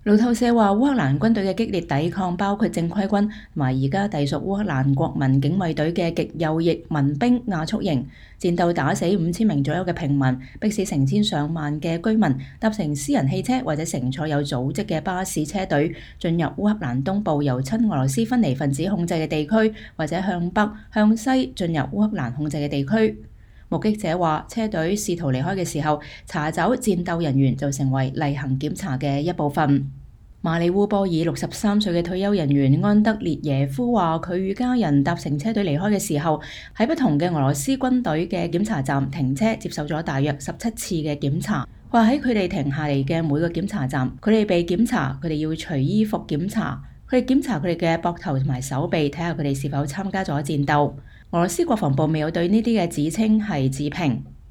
路透社話，烏克蘭軍隊嘅激烈抵抗，包括正規軍同埋而家隸屬烏克蘭國民警衛隊嘅極右翼民兵亞速營，戰鬥打死5000名左右嘅平民，迫使成千上萬嘅居民搭乘私人汽車或者乘坐有組織嘅巴士車隊進入烏克蘭東部由親俄羅斯分離分子控制嘅地區，或者向北向西進入烏克蘭控制嘅地區。目擊者話，車隊試圖離開嘅時候，查找戰鬥人員就成為例行檢查嘅一部分。馬里烏波爾63歲嘅退休人員安德烈耶夫話，佢與家人搭乘車隊離開嘅時候，喺不同嘅俄羅斯軍隊嘅檢查站停車，接受咗大約17次嘅檢查。話喺佢哋停下嚟嘅每個檢查站，佢哋被檢查，佢哋要除衣服檢查，佢哋檢查佢哋嘅膊頭同埋手臂，睇下佢哋是否參加咗戰鬥。俄羅斯國防部未有對呢啲嘅指稱係置評。